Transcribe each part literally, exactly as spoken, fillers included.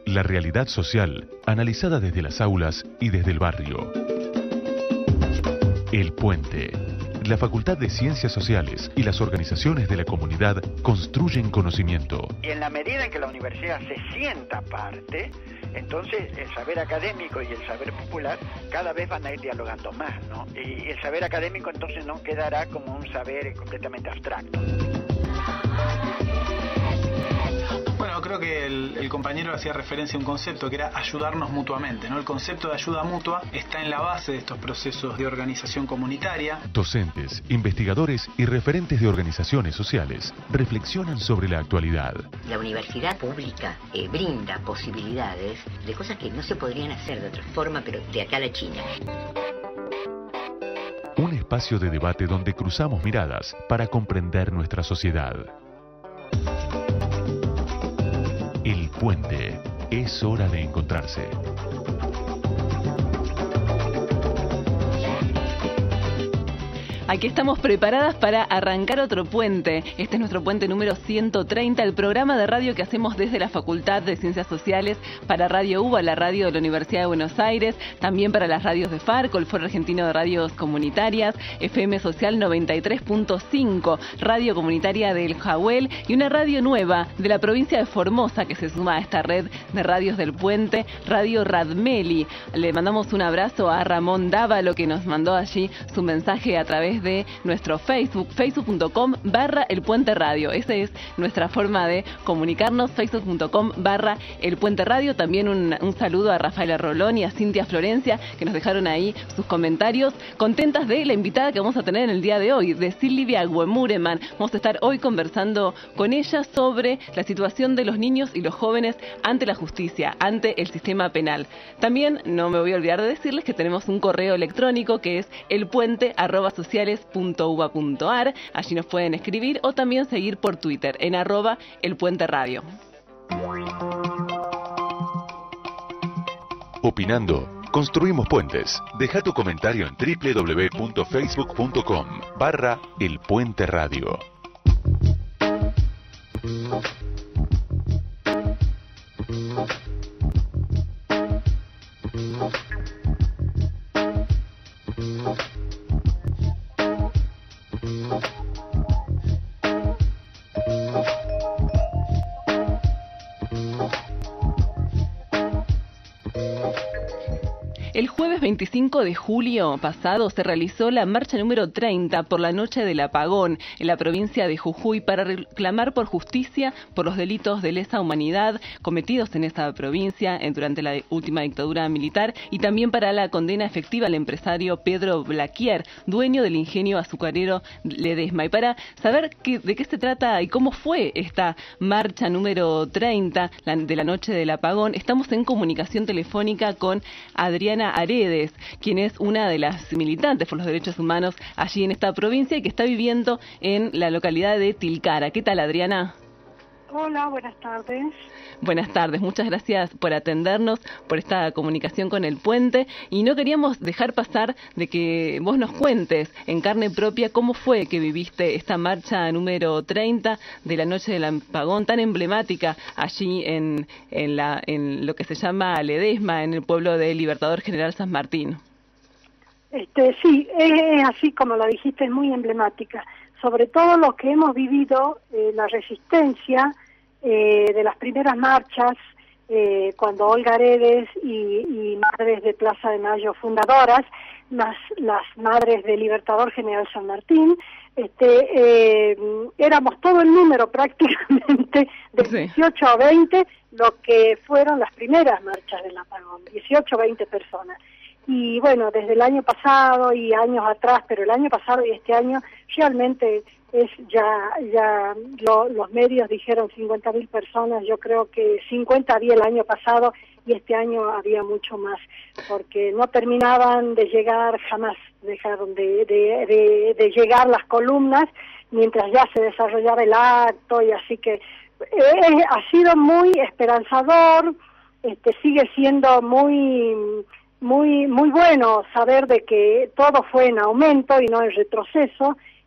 La realidad social, analizada desde las aulas y desde el barrio. El Puente. La Facultad de Ciencias Sociales y las organizaciones de la comunidad construyen conocimiento. Y en la medida en que la universidad se sienta parte, entonces el saber académico y el saber popular cada vez van a ir dialogando más, ¿no? Y el saber académico entonces no quedará como un saber completamente abstracto. Bueno, creo que el, el compañero hacía referencia a un concepto que era ayudarnos mutuamente, ¿no? El concepto de ayuda mutua está en la base de estos procesos de organización comunitaria. Docentes, investigadores y referentes de organizaciones sociales reflexionan sobre la actualidad. La universidad pública eh, brinda posibilidades de cosas que no se podrían hacer de otra forma, pero de acá a la China. Un espacio de debate donde cruzamos miradas para comprender nuestra sociedad. El Puente. Es hora de encontrarse. Aquí estamos preparadas para arrancar otro puente. Este es nuestro puente número ciento treinta, el programa de radio que hacemos desde la Facultad de Ciencias Sociales para Radio UBA, la radio de la Universidad de Buenos Aires, también para las radios de FARCO, el Foro Argentino de Radios Comunitarias, F M Social noventa y tres punto cinco, Radio Comunitaria del Jahuel y una radio nueva de la provincia de Formosa que se suma a esta red de radios del puente, Radio Radmeli. Le mandamos un abrazo a Ramón Dávalo que nos mandó allí su mensaje a través de nuestro Facebook, facebook punto com barra el puente radio. Esa es nuestra forma de comunicarnos, facebook punto com barra el puente radio. También un, un saludo a Rafaela Rolón y a Cintia Florencia que nos dejaron ahí sus comentarios, contentas de la invitada que vamos a tener en el día de hoy, de Silvia Guemureman. Vamos a estar hoy conversando con ella sobre la situación de los niños y los jóvenes ante la justicia, ante el sistema penal. También no me voy a olvidar de decirles que tenemos un correo electrónico que es elpuente arroba sociales punto uva punto ar. Allí nos pueden escribir o también seguir por Twitter en arroba el puente radio. Opinando, construimos puentes. Deja tu comentario en doble u doble u doble u punto facebook punto com barra el puente radio. El jueves veinticinco de julio pasado se realizó la marcha número treinta por la noche del apagón en la provincia de Jujuy para reclamar por justicia por los delitos de lesa humanidad cometidos en esa provincia durante la última dictadura militar y también para la condena efectiva al empresario Pedro Blaquier, dueño del ingenio azucarero Ledesma. Y para saber qué, de qué se trata y cómo fue esta marcha número treinta la, de la noche del apagón, estamos en comunicación telefónica con Adriana Aredes, quien es una de las militantes por los derechos humanos allí en esta provincia y que está viviendo en la localidad de Tilcara. ¿Qué tal, Adriana? Hola, buenas tardes. Buenas tardes, muchas gracias por atendernos, por esta comunicación con el puente, y no queríamos dejar pasar de que vos nos cuentes en carne propia cómo fue que viviste esta marcha número treinta de la noche del apagón tan emblemática allí en, en, la, en lo que se llama Ledesma, en el pueblo de Libertador General San Martín. Este, sí, es así como lo dijiste, es muy emblemática. Sobre todo los que hemos vivido eh, la resistencia eh, de las primeras marchas, eh, cuando Olga Aredes y, y Madres de Plaza de Mayo fundadoras, más las Madres de Libertador General San Martín, este, eh, éramos todo el número prácticamente de sí. dieciocho a veinte, lo que fueron las primeras marchas del apagón, dieciocho a veinte personas. Y bueno, desde el año pasado y años atrás, pero el año pasado y este año realmente es ya, ya lo, los medios dijeron cincuenta mil personas, yo creo que cincuenta había el año pasado y este año había mucho más, porque no terminaban de llegar, jamás dejaron de, de, de, de llegar las columnas mientras ya se desarrollaba el acto, y así que eh, ha sido muy esperanzador, este sigue siendo muy... Muy muy bueno saber de que todo fue en aumento y no en retroceso,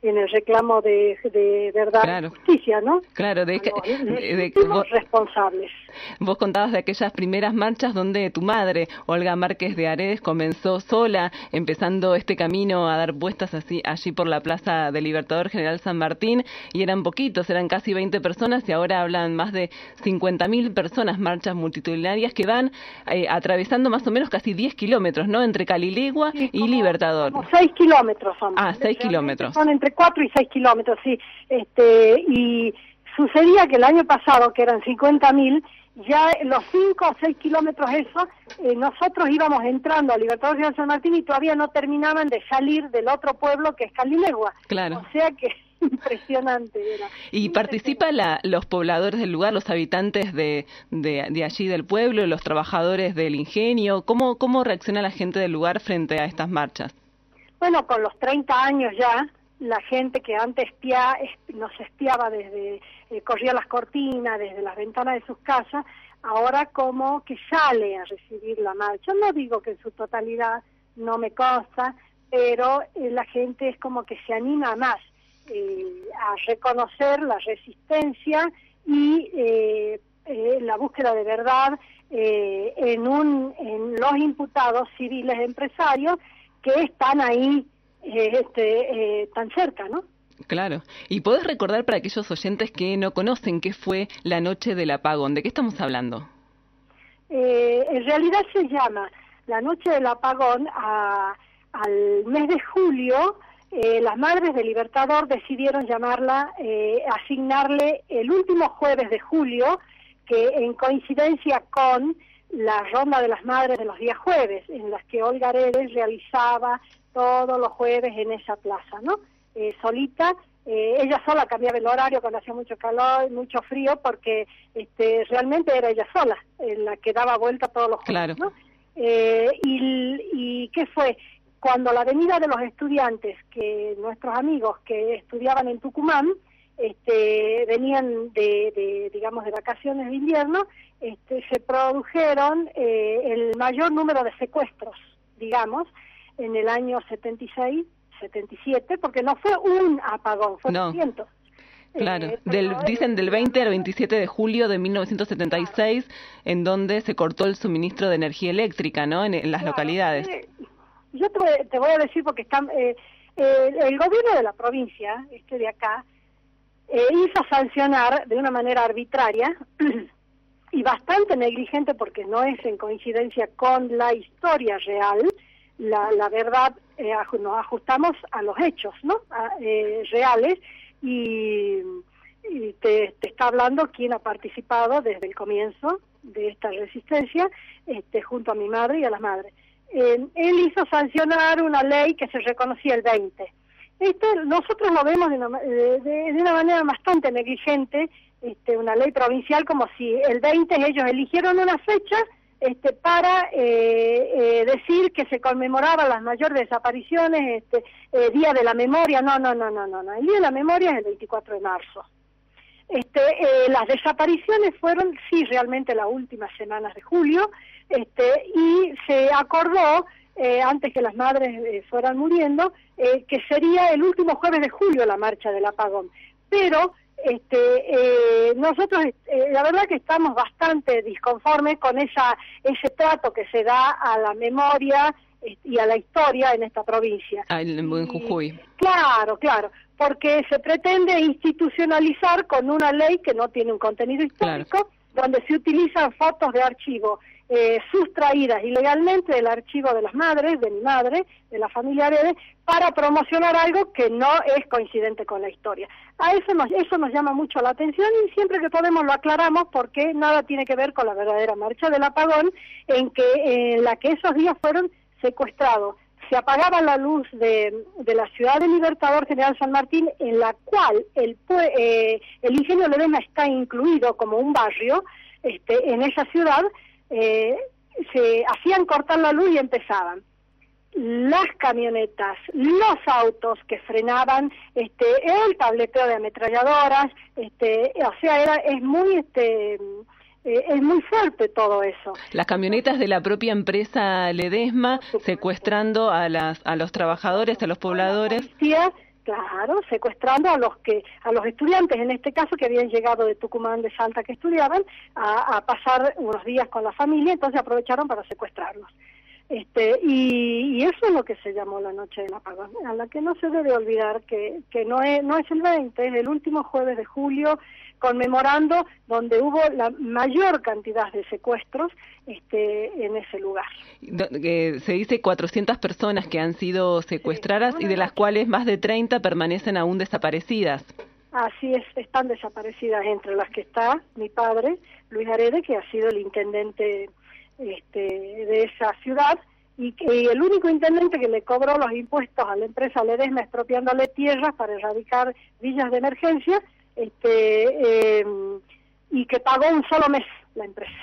en el reclamo de, de verdad claro. y justicia, ¿no? Claro, de, los, de, de, vos, responsables. Vos contabas de aquellas primeras marchas donde tu madre, Olga Márquez de Aredes, comenzó sola, empezando este camino a dar vueltas así allí por la Plaza del Libertador General San Martín, y eran poquitos, eran casi veinte personas, y ahora hablan más de cincuenta mil personas, marchas multitudinarias que van eh, atravesando más o menos casi diez kilómetros, ¿no? Entre Calilegua sí, y como, Libertador. Como seis kilómetros son. Ah, seis kilómetros. Son entre cuatro y seis kilómetros, sí. Este, y sucedía que el año pasado, que eran cincuenta mil, ya los cinco o seis kilómetros eso, eh, nosotros íbamos entrando a Libertador General San Martín y todavía no terminaban de salir del otro pueblo que es Calilegua. Claro. O sea que impresionante era. ¿Y participan la, los pobladores del lugar, los habitantes de, de, de allí del pueblo, los trabajadores del ingenio? ¿Cómo, cómo reacciona la gente del lugar frente a estas marchas? Bueno, con los treinta años ya, la gente que antes espía, nos espiaba desde, eh, corría las cortinas, desde las ventanas de sus casas, ahora como que sale a recibir la marcha. No digo que en su totalidad, no me consta, pero eh, la gente es como que se anima más eh, a reconocer la resistencia y eh, eh, la búsqueda de verdad eh, en, un, en los imputados civiles empresarios que están ahí eh, este, eh, tan cerca, ¿no? Claro. ¿Y podés recordar para aquellos oyentes que no conocen qué fue la noche del apagón? ¿De qué estamos hablando? Eh, en realidad se llama la noche del apagón a, al mes de julio. Eh, las Madres del Libertador decidieron llamarla, eh, asignarle el último jueves de julio, que en coincidencia con la ronda de las madres de los días jueves, en las que Olga Aredes realizaba todos los jueves en esa plaza, ¿no? Eh, solita, eh, ella sola cambiaba el horario cuando hacía mucho calor, mucho frío, porque este, realmente era ella sola eh, la que daba vuelta todos los jueves, claro. ¿no? Eh, y, ¿Y qué fue? Cuando la venida de los estudiantes, que nuestros amigos que estudiaban en Tucumán, este, venían de, de, digamos, de vacaciones de invierno, este, se produjeron eh, el mayor número de secuestros, digamos, en el año setenta y seis, setenta y siete, porque no fue un apagón, fue no. cientos. Claro, eh, del, dicen del veinte al veintisiete de julio de mil novecientos setenta y seis, claro. En donde se cortó el suministro de energía eléctrica, ¿no? En, en las claro, localidades. Eh, yo te voy, te voy a decir porque están, eh, eh, el gobierno de la provincia, este de acá, eh, hizo sancionar de una manera arbitraria y bastante negligente, porque no es en coincidencia con la historia real, la, la verdad, eh, nos ajustamos a los hechos, ¿no? A, eh, reales, y, y te, te está hablando quien ha participado desde el comienzo de esta resistencia, este, junto a mi madre y a las madres. Eh, él hizo sancionar una ley que se reconocía el veinte. Esto nosotros lo vemos de una, de, de una manera bastante negligente, este, una ley provincial, como si el veinte ellos eligieron una fecha este, para eh, eh, decir que se conmemoraban las mayores desapariciones, este, eh, Día de la Memoria. No, no, no, no, no, no. El Día de la Memoria es el veinticuatro de marzo. Este, eh, las desapariciones fueron, sí, realmente las últimas semanas de julio, este, y se acordó, eh, antes que las madres eh, fueran muriendo, eh, que sería el último jueves de julio la marcha del apagón. Pero este, eh, nosotros, eh, la verdad que estamos bastante disconformes con esa ese trato que se da a la memoria eh, y a la historia en esta provincia. Ah, en buen Jujuy. Y, claro, claro, porque se pretende institucionalizar con una ley que no tiene un contenido histórico, claro, donde se utilizan fotos de archivo eh, sustraídas ilegalmente del archivo de las madres, de mi madre, de la familia Aredes, para promocionar algo que no es coincidente con la historia. A eso nos, eso nos llama mucho la atención, y siempre que podemos lo aclaramos, porque nada tiene que ver con la verdadera marcha del apagón, en que en la que esos días fueron secuestrados. Se apagaba la luz de, de la ciudad de Libertador General San Martín, en la cual el, eh, el Ingenio Ledesma está incluido como un barrio. Este, en esa ciudad eh, se hacían cortar la luz y empezaban las camionetas, los autos que frenaban, este, el tableteo de ametralladoras, este, o sea, era es muy este Eh, es muy fuerte todo eso. Las camionetas de la propia empresa Ledesma secuestrando a las a los trabajadores, a los pobladores. La policía Claro, secuestrando a los que a los estudiantes, en este caso, que habían llegado de Tucumán, de Salta, que estudiaban, a, a pasar unos días con la familia, entonces aprovecharon para secuestrarlos. Este, y, y eso es lo que se llamó la Noche del Apagón, a la que no se debe olvidar que, que no es, no es el veinte, es el último jueves de julio, conmemorando donde hubo la mayor cantidad de secuestros este, en ese lugar. Eh, se dice cuatrocientas personas que han sido secuestradas, sí, y de las cuales más de treinta permanecen aún desaparecidas. Así es, están desaparecidas, entre las que está mi padre, Luis Aredes, que ha sido el intendente este, de esa ciudad, y, que, y el único intendente que le cobró los impuestos a la empresa Ledesma expropiándole tierras para erradicar villas de emergencia, este eh, y que pagó un solo mes la empresa.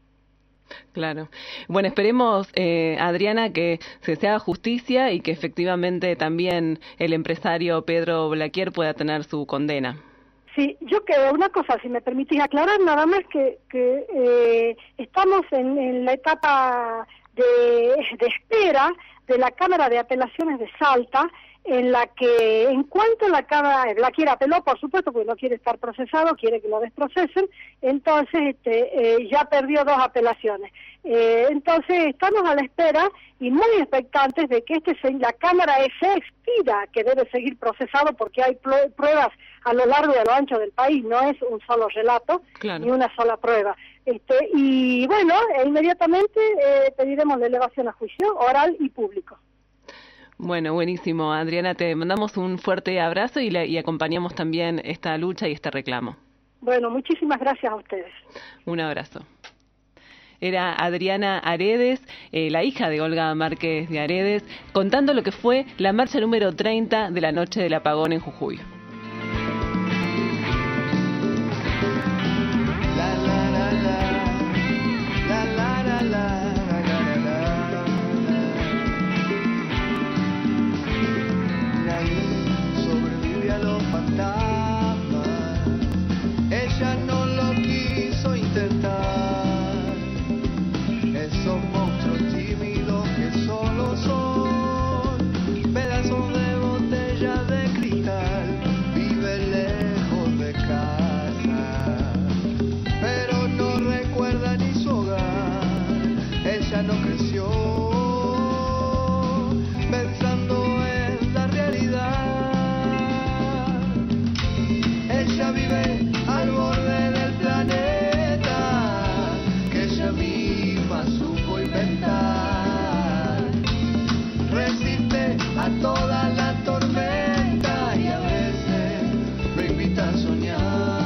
Claro. Bueno, esperemos, eh, Adriana, que se haga justicia y que efectivamente también el empresario Pedro Blaquier pueda tener su condena. Sí, yo creo una cosa, si me permitís aclarar, nada más que, que eh, estamos en, en la etapa de, de espera de la Cámara de Apelaciones de Salta, en la que, en cuanto la Cámara, Blaquier apeló, por supuesto, porque no quiere estar procesado, quiere que lo desprocesen, entonces este, eh, ya perdió dos apelaciones. Eh, entonces estamos a la espera y muy expectantes de que este la Cámara se expida, que debe seguir procesado porque hay pruebas a lo largo y a lo ancho del país, no es un solo relato, claro, ni una sola prueba. Este, y bueno, e inmediatamente eh, pediremos la elevación a juicio oral y público. Bueno, buenísimo. Adriana, te mandamos un fuerte abrazo y, le, y acompañamos también esta lucha y este reclamo. Bueno, muchísimas gracias a ustedes. Un abrazo. Era Adriana Aredes, eh, la hija de Olga Márquez de Aredes, contando lo que fue la marcha número treinta de la Noche del Apagón en Jujuy. Ella no lo quiso intentar. Esos monstruos tímidos que solo son pedazos de botella de cristal. Vive lejos de casa, pero no recuerda ni su hogar. Ella no creció pensando en la realidad. Ella vive al borde del planeta que ella misma supo inventar. Resiste a toda la tormenta y a veces lo invita a soñar.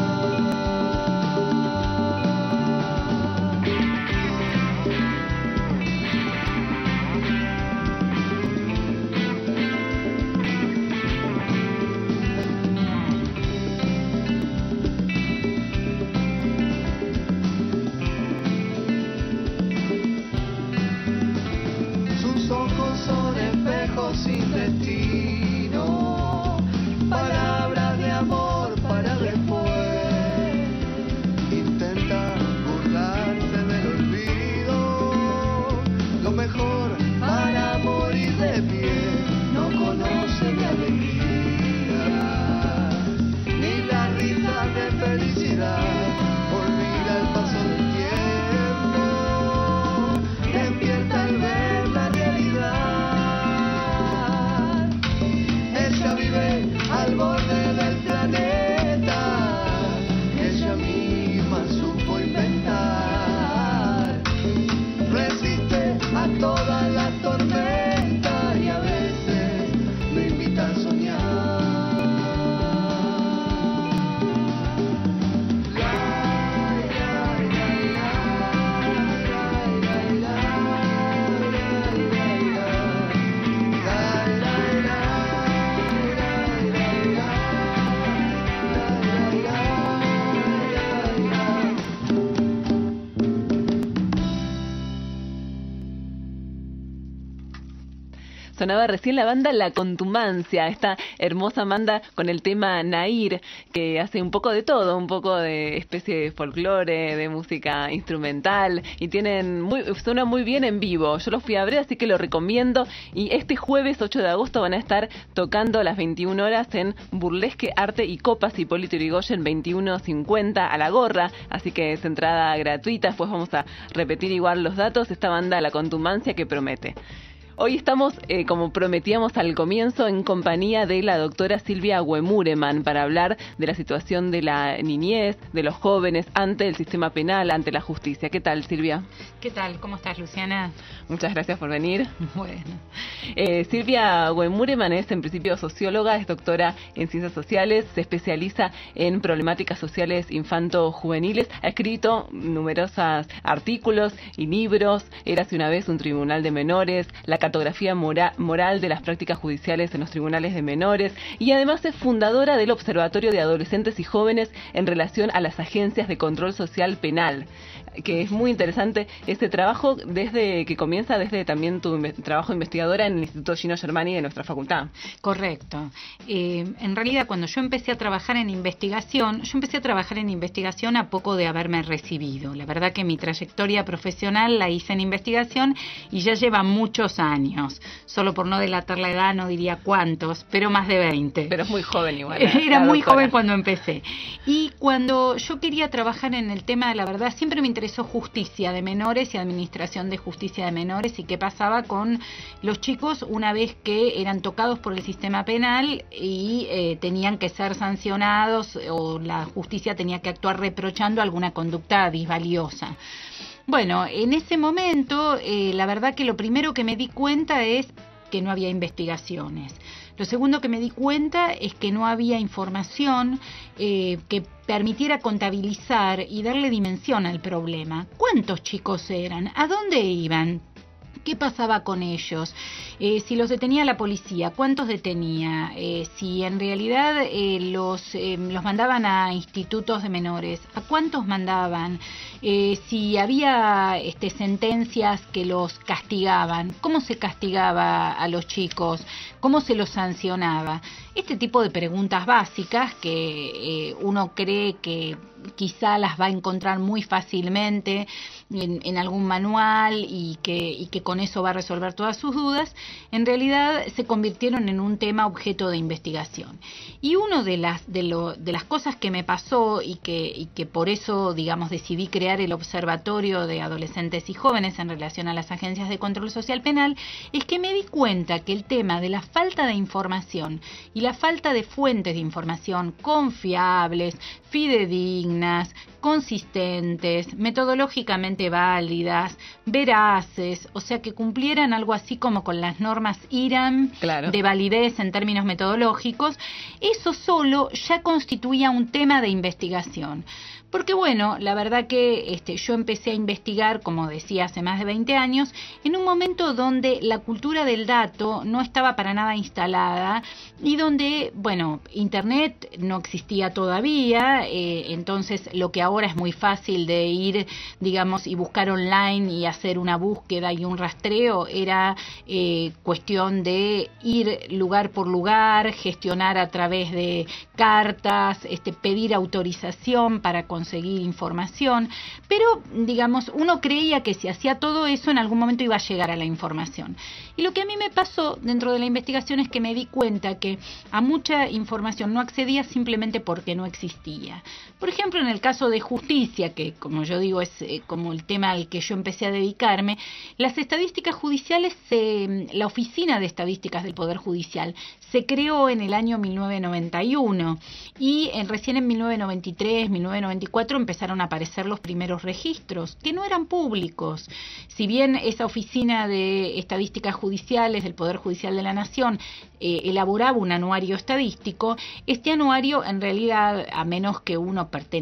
Sin destino, palabras de amor para después. Intenta burlarse del olvido, lo mejor para morir de pie. No conoce ni alegría, ni la risa de felicidad. Olvida el paso del tiempo, despierta al ver la realidad. Vive al borde del planeta que ella misma supo inventar. Resiste a toda la tormenta y a veces lo invita a soñar. La Sonaba recién la banda La Contumancia, esta hermosa banda con el tema Nair, que hace un poco de todo, un poco de especie de folclore, de música instrumental, y tienen muy, suena muy bien en vivo. Yo los fui a ver, así que lo recomiendo. Y este jueves ocho de agosto van a estar tocando a las veintiuna horas en Burlesque, Arte y Copas Hipólito Yrigoyen veintiuno cincuenta a la gorra, así que es entrada gratuita. Después vamos a repetir igual los datos. Esta banda La Contumancia que promete. Hoy estamos, eh, como prometíamos al comienzo, en compañía de la doctora Silvia Huemureman para hablar de la situación de la niñez, de los jóvenes ante el sistema penal, ante la justicia. ¿Qué tal, Silvia? ¿Qué tal? ¿Cómo estás, Luciana? Muchas gracias por venir. Bueno. Eh, Silvia Huemureman es en principio socióloga, es doctora en ciencias sociales, se especializa en problemáticas sociales infanto-juveniles, ha escrito numerosos artículos y libros, Érase una vez un tribunal de menores, la cartografía mora, moral de las prácticas judiciales en los tribunales de menores, y además es fundadora del Observatorio de Adolescentes y Jóvenes en relación a las agencias de control social penal, que es muy interesante este trabajo desde que comienza desde también tu trabajo investigadora en el Instituto Gino Germani de nuestra facultad. Correcto. Eh, en realidad, cuando yo empecé a trabajar en investigación, yo empecé a trabajar en investigación a poco de haberme recibido. La verdad que mi trayectoria profesional la hice en investigación y ya lleva muchos años. Solo por no delatar la edad no diría cuántos, pero más de veinte. Pero es muy joven igual. ¿eh? Era muy joven cuando empecé. Y cuando yo quería trabajar en el tema de la verdad, siempre me interesó justicia de menores y administración de justicia de menores y qué pasaba con los chicos una vez que eran tocados por el sistema penal y eh, tenían que ser sancionados o la justicia tenía que actuar reprochando alguna conducta disvaliosa. Bueno, en ese momento, eh, la verdad que lo primero que me di cuenta es que no había investigaciones. Lo segundo que me di cuenta es que no había información eh, que permitiera contabilizar y darle dimensión al problema. ¿Cuántos chicos eran? ¿A dónde iban? ¿Qué pasaba con ellos? Eh, si los detenía la policía, ¿cuántos detenía? Eh, si en realidad eh, los, eh, los mandaban a institutos de menores, ¿a cuántos mandaban? Eh, si había este, sentencias que los castigaban, ¿cómo se castigaba a los chicos? ¿Cómo se los sancionaba? Este tipo de preguntas básicas que eh, uno cree que quizá las va a encontrar muy fácilmente en, en algún manual y que, y que con eso va a resolver todas sus dudas, en realidad se convirtieron en un tema objeto de investigación. Y una de las, de lo, de las cosas que me pasó y que, y que por eso, digamos, decidí crear el Observatorio de Adolescentes y Jóvenes en relación a las agencias de control social penal, es que me di cuenta que el tema de la falta de información y la falta de fuentes de información confiables, fidedignas, consistentes, metodológicamente válidas, veraces, o sea que cumplieran algo así como con las normas I R A M claro. de validez en términos metodológicos, eso solo ya constituía un tema de investigación. Porque bueno, la verdad que este, yo empecé a investigar, como decía, hace más de veinte años, en un momento donde la cultura del dato no estaba para nada instalada y donde, bueno, Internet no existía todavía, eh, entonces lo que ahora es muy fácil de ir, digamos, y buscar online y hacer una búsqueda y un rastreo, era eh, cuestión de ir lugar por lugar, gestionar a través de cartas, este, pedir autorización para conseguir conseguir información, pero digamos, uno creía que si hacía todo eso en algún momento iba a llegar a la información. Y lo que a mí me pasó dentro de la investigación es que me di cuenta que a mucha información no accedía simplemente porque no existía. Por ejemplo, en el caso de justicia, que como yo digo es eh, como el tema al que yo empecé a dedicarme, las estadísticas judiciales, se, la Oficina de Estadísticas del Poder Judicial se creó en el año mil novecientos noventa y uno y en, recién en mil novecientos noventa y tres, mil novecientos noventa y cuatro empezaron a aparecer los primeros registros, que no eran públicos. Si bien esa Oficina de Estadísticas Judiciales del Poder Judicial de la Nación eh, elaboraba un anuario estadístico, este anuario en realidad, a menos que uno perteneciera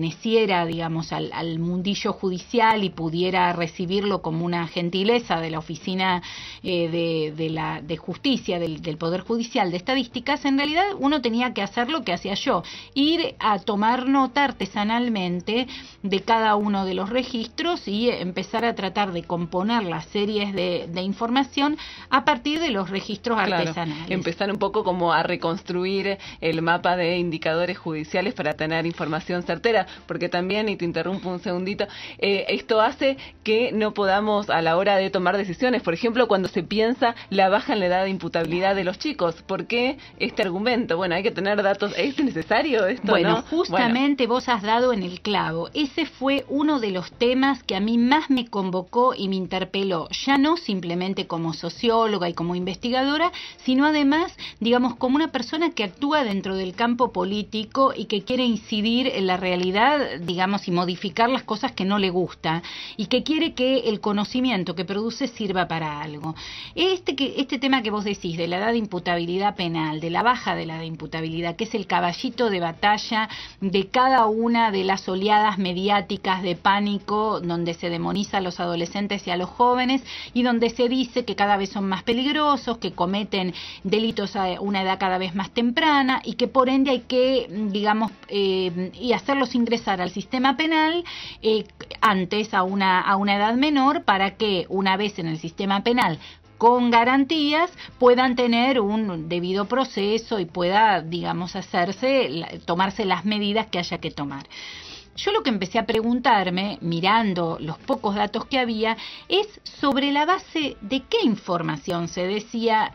perteneciera, digamos, al, al mundillo judicial y pudiera recibirlo como una gentileza de la Oficina eh, de, de, la, de Justicia, del, del Poder Judicial de Estadísticas, en realidad uno tenía que hacer lo que hacía yo, ir a tomar nota artesanalmente de cada uno de los registros y empezar a tratar de componer las series de, de información a partir de los registros claro, artesanales. Empezar un poco como a reconstruir el mapa de indicadores judiciales para tener información certera, porque también, y te interrumpo un segundito, eh, esto hace que no podamos a la hora de tomar decisiones, por ejemplo, cuando se piensa la baja en la edad de imputabilidad de los chicos. ¿Por qué este argumento? Bueno, hay que tener datos. ¿Es necesario esto? Bueno, ¿no? justamente bueno. Vos has dado en el clavo. Ese fue uno de los temas que a mí más me convocó y me interpeló, ya no simplemente como socióloga y como investigadora, sino además, digamos, como una persona que actúa dentro del campo político y que quiere incidir en la realidad, digamos, y modificar las cosas que no le gusta, y que quiere que el conocimiento que produce sirva para algo. Este, que, este tema que vos decís, de la edad de imputabilidad penal, de la baja de la de imputabilidad, que es el caballito de batalla de cada una de las oleadas mediáticas de pánico, donde se demoniza a los adolescentes y a los jóvenes, y donde se dice que cada vez son más peligrosos, que cometen delitos a una edad cada vez más temprana, y que por ende hay que, digamos, eh, y hacerlos ingresar al sistema penal eh, antes a una, a una edad menor, para que una vez en el sistema penal con garantías puedan tener un debido proceso y pueda, digamos, hacerse, tomarse las medidas que haya que tomar. Yo lo que empecé a preguntarme, mirando los pocos datos que había, es sobre la base de qué información se decía,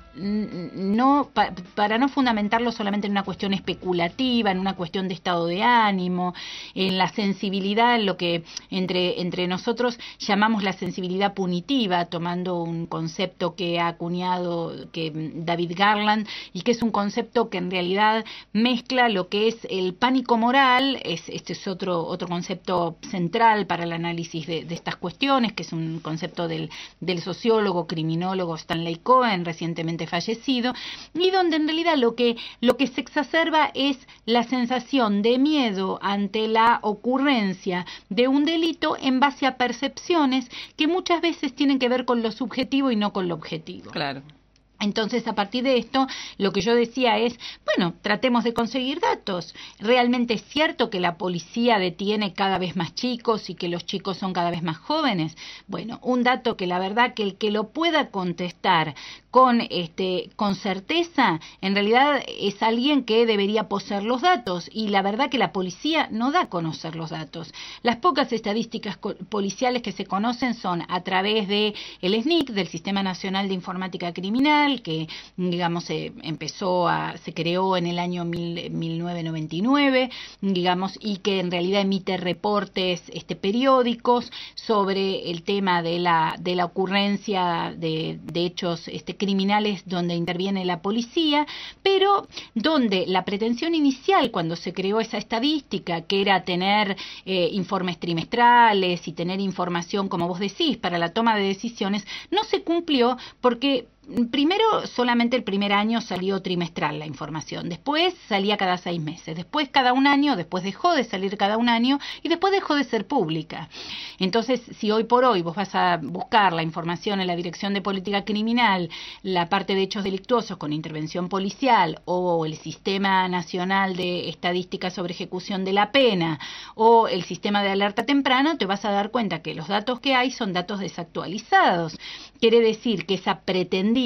no pa, para no fundamentarlo solamente en una cuestión especulativa, en una cuestión de estado de ánimo, en la sensibilidad, en lo que entre, entre nosotros llamamos la sensibilidad punitiva, tomando un concepto que ha acuñado que David Garland, y que es un concepto que en realidad mezcla lo que es el pánico moral, es, este es otro otro concepto central para el análisis de, de estas cuestiones, que es un concepto del, del sociólogo, criminólogo Stanley Cohen, recientemente fallecido, y donde en realidad lo que, lo que se exacerba es la sensación de miedo ante la ocurrencia de un delito en base a percepciones que muchas veces tienen que ver con lo subjetivo y no con lo objetivo. Claro. Entonces, a partir de esto, lo que yo decía es, bueno, tratemos de conseguir datos. ¿Realmente es cierto que la policía detiene cada vez más chicos y que los chicos son cada vez más jóvenes? Bueno, un dato que la verdad que el que lo pueda contestar con este con certeza, en realidad es alguien que debería poseer los datos, y la verdad que la policía no da a conocer los datos. Las pocas estadísticas policiales que se conocen son a través de el S N I C, del Sistema Nacional de Informática Criminal, que digamos se empezó a, se creó en el año mil novecientos noventa y nueve, digamos, y que en realidad emite reportes este periódicos sobre el tema de la de la ocurrencia de, de hechos este criminales donde interviene la policía, pero donde la pretensión inicial cuando se creó esa estadística, que era tener eh, informes trimestrales y tener información, como vos decís, para la toma de decisiones, no se cumplió porque primero solamente el primer año salió trimestral la información, después salía cada seis meses, después cada un año, después dejó de salir cada un año y después dejó de ser pública. Entonces, si hoy por hoy vos vas a buscar la información en la Dirección de Política Criminal, la parte de hechos delictuosos con intervención policial, o el Sistema Nacional de Estadística sobre Ejecución de la Pena, o el Sistema de Alerta Temprana, te vas a dar cuenta que los datos que hay son datos desactualizados. Quiere decir que esa pretendida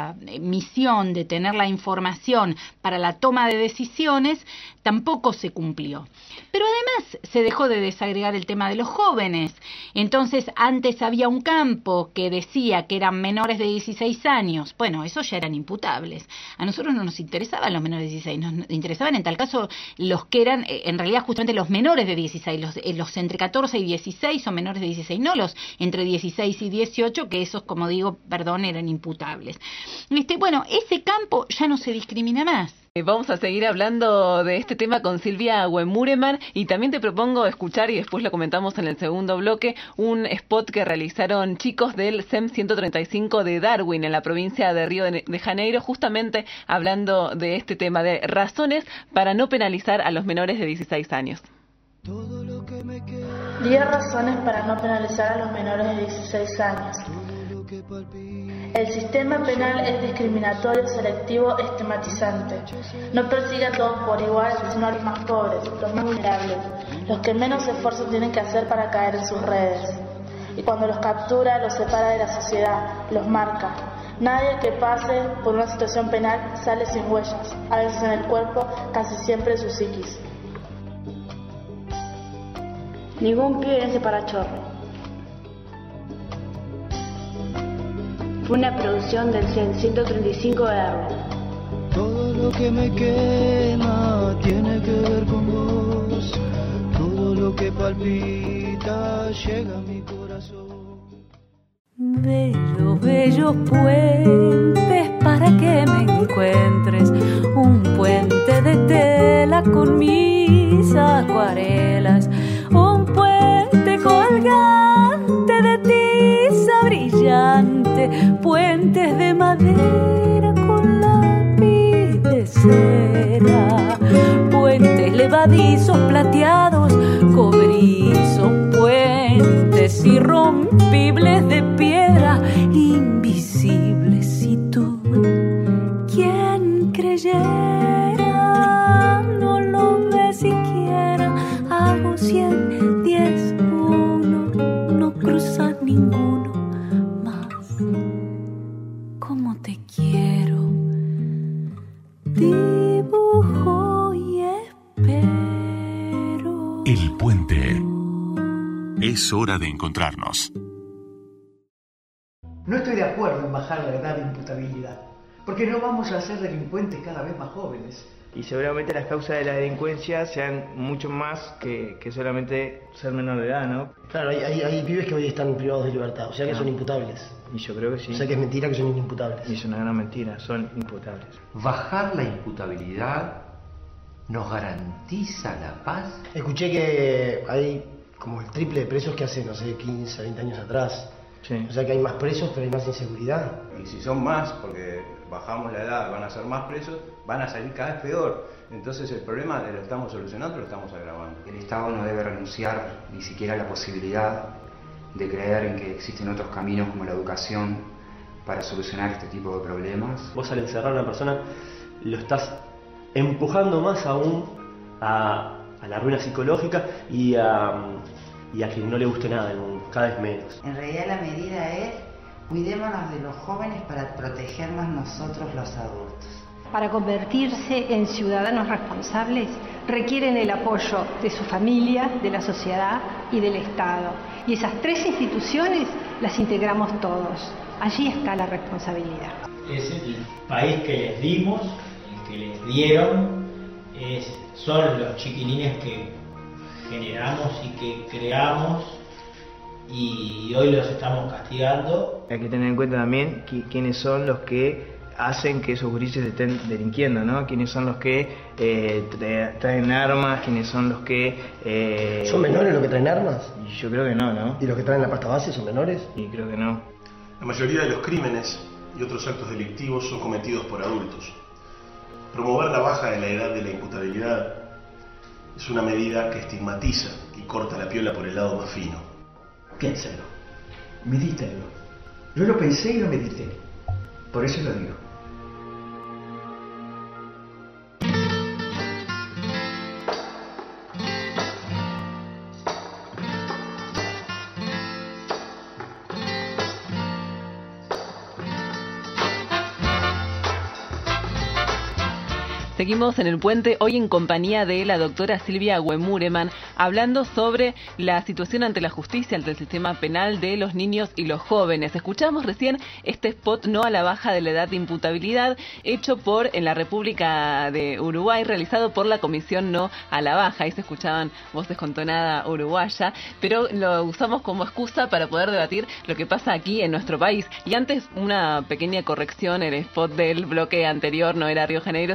misión de tener la información para la toma de decisiones tampoco se cumplió. Pero además se dejó de desagregar el tema de los jóvenes. Entonces, antes había un campo que decía que eran menores de dieciséis años. Bueno, esos ya eran imputables. A nosotros no nos interesaban los menores de dieciséis, nos interesaban en tal caso los que eran, en realidad justamente los menores de dieciséis, los, los entre catorce y dieciséis son menores de dieciséis, no los entre dieciséis y dieciocho, que esos, como digo, perdón, eran imputables. Este, bueno, ese campo ya no se discrimina más. Vamos a seguir hablando de este tema con Silvia Wemureman, y también te propongo escuchar, y después lo comentamos en el segundo bloque, un spot que realizaron chicos del C E M ciento treinta y cinco de Darwin en la provincia de Río de Janeiro, justamente hablando de este tema de razones para no penalizar a los menores de dieciséis años. Todo lo diez razones para no penalizar a los menores de dieciséis años. El sistema penal es discriminatorio, selectivo, estigmatizante. No persigue a todos por igual, sino a los más pobres, los más vulnerables, los que menos esfuerzo tienen que hacer para caer en sus redes. Y cuando los captura, los separa de la sociedad, los marca. Nadie que pase por una situación penal sale sin huellas, a veces en el cuerpo, casi siempre en su psiquis. Ningún pibe nace para chorro. Fue una producción del ciento treinta y cinco de R. Todo lo que me quema tiene que ver con vos. Todo lo que palpita llega a mi corazón. Bellos, bellos puentes para que me encuentres. Un puente de tela con mis acuarelas. Un puente colgante de tiza brillante. Puentes de madera con lápiz de cera. Puentes levadizos plateados, cobrizos. Puentes irrompibles de piedra, invisibles. Y tú, ¿quién creyera? No lo ve siquiera. Hago cien, diez, uno, no cruzas ninguno más. ¿Cómo te quiero? Dibujo y espero. El Puente. Es hora de encontrarnos. No estoy de acuerdo en bajar la edad de imputabilidad, porque no vamos a hacer delincuentes cada vez más jóvenes. Y seguramente las causas de la delincuencia sean mucho más que, que solamente ser menor de edad, ¿no? Claro, hay, hay, hay pibes que hoy están privados de libertad, o sea que no. son imputables. Y yo creo que sí. O sea que es mentira que son inimputables. Y es una gran mentira, son imputables. Bajar la imputabilidad nos garantiza la paz. Escuché que hay como el triple de presos que hace, no sé, quince, veinte años atrás. Sí. O sea que hay más presos, pero hay más inseguridad. Y si son más, porque bajamos la edad, van a ser más presos, van a salir cada vez peor. Entonces el problema lo estamos solucionando, lo estamos agravando. El Estado no debe renunciar ni siquiera a la posibilidad de creer en que existen otros caminos como la educación para solucionar este tipo de problemas. Vos al encerrar a una persona lo estás empujando más aún a, a la ruina psicológica y a, y a que no le guste nada del mundo, cada vez menos. En realidad la medida es cuidémonos de los jóvenes para protegernos nosotros los adultos. Para convertirse en ciudadanos responsables requieren el apoyo de su familia, de la sociedad y del Estado. Y esas tres instituciones las integramos todos. Allí está la responsabilidad. Es el país que les dimos, el que les dieron, es, son los chiquilines que generamos y que creamos y hoy los estamos castigando. Hay que tener en cuenta también quiénes son los que hacen que esos gurises estén delinquiendo, ¿no? Quiénes son los que eh, traen armas, quiénes son los que... Eh... ¿Son menores los que traen armas? Yo creo que no, ¿no? ¿Y los que traen la pasta base son menores? Y creo que no. La mayoría de los crímenes y otros actos delictivos son cometidos por adultos. Promover la baja de la edad de la imputabilidad es una medida que estigmatiza y corta la piola por el lado más fino. Piénsalo, medítalo. Yo lo pensé y lo medité, por eso lo digo. Seguimos en el puente, hoy en compañía de la doctora Silvia Huemureman, hablando sobre la situación ante la justicia, ante el sistema penal de los niños y los jóvenes. Escuchamos recién este spot no a la baja de la edad de imputabilidad, hecho por en la República de Uruguay, realizado por la Comisión No a la Baja. Ahí se escuchaban voces con tonada uruguaya, pero lo usamos como excusa para poder debatir lo que pasa aquí en nuestro país. Y antes, una pequeña corrección, el spot del bloque anterior no era Río Janeiro, sino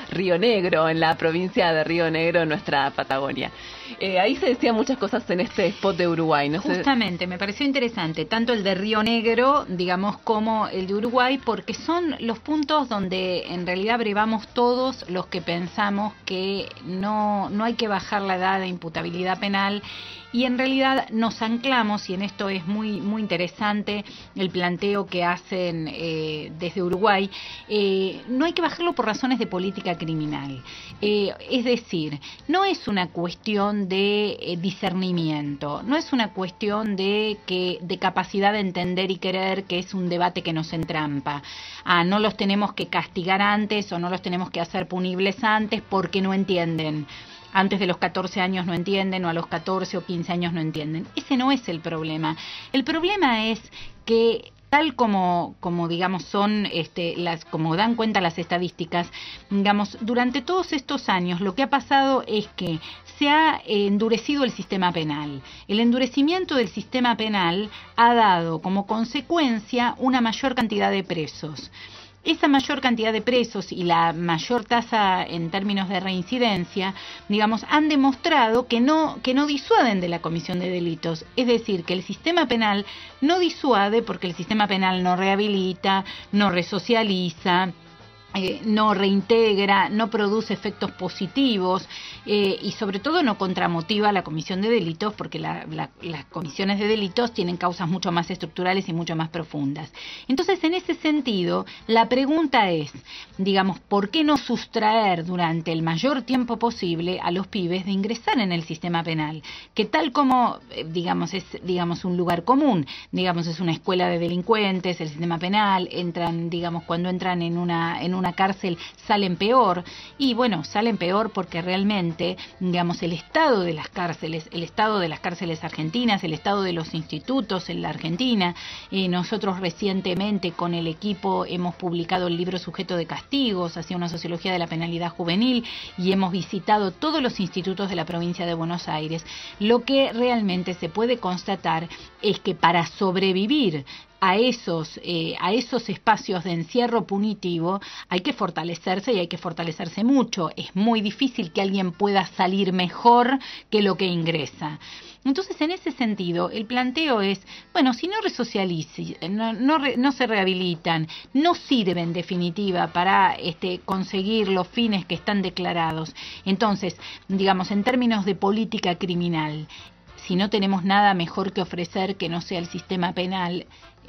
Río Negro, en la provincia de Río Negro, en nuestra Patagonia. Eh, ahí se decían muchas cosas en este spot de Uruguay, ¿no? Justamente, me pareció interesante, tanto el de Río Negro, digamos, como el de Uruguay, porque son los puntos donde en realidad brevamos todos los que pensamos que no, no hay que bajar la edad de imputabilidad penal, y en realidad nos anclamos, y en esto es muy muy interesante el planteo que hacen eh, desde Uruguay, eh, no hay que bajarlo por razones de política criminal. Eh, es decir, no es una cuestión de eh, discernimiento, no es una cuestión de, que, de capacidad de entender y querer, que es un debate que nos entrampa. Ah, no los tenemos que castigar antes o no los tenemos que hacer punibles antes porque no entienden. Antes de los catorce años no entienden, o a los catorce o quince años no entienden. Ese no es el problema. El problema es que, tal como, como digamos son, este, las, como dan cuenta las estadísticas, digamos, durante todos estos años lo que ha pasado es que se ha endurecido el sistema penal. El endurecimiento del sistema penal ha dado como consecuencia una mayor cantidad de presos. Esa mayor cantidad de presos y la mayor tasa en términos de reincidencia, digamos, han demostrado que no, que no disuaden de la comisión de delitos. Es decir, que el sistema penal no disuade porque el sistema penal no rehabilita, no resocializa, Eh, no reintegra, no produce efectos positivos eh, y sobre todo no contramotiva la comisión de delitos, porque la, la, las comisiones de delitos tienen causas mucho más estructurales y mucho más profundas. Entonces, en ese sentido, la pregunta es, digamos, ¿por qué no sustraer durante el mayor tiempo posible a los pibes de ingresar en el sistema penal? Que tal como, eh, digamos, es digamos un lugar común, digamos, es una escuela de delincuentes, el sistema penal, entran, digamos, cuando entran en una en una cárcel salen peor, y bueno, salen peor porque realmente, digamos, el estado de las cárceles, el estado de las cárceles argentinas, el estado de los institutos en la Argentina, eh, nosotros recientemente con el equipo hemos publicado el libro Sujeto de Castigos, hacia una sociología de la penalidad juvenil, y hemos visitado todos los institutos de la provincia de Buenos Aires. Lo que realmente se puede constatar es que para sobrevivir a esos, eh, a esos espacios de encierro punitivo hay que fortalecerse, y hay que fortalecerse mucho. Es muy difícil que alguien pueda salir mejor que lo que ingresa. Entonces, en ese sentido, el planteo es, bueno, si no resocializan, no, no, re, no se rehabilitan, no sirve en definitiva para este, conseguir los fines que están declarados. Entonces, digamos, en términos de política criminal, si no tenemos nada mejor que ofrecer que no sea el sistema penal,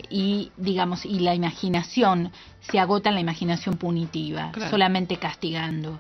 y digamos y la imaginación, se agota en la imaginación punitiva, claro, solamente castigando.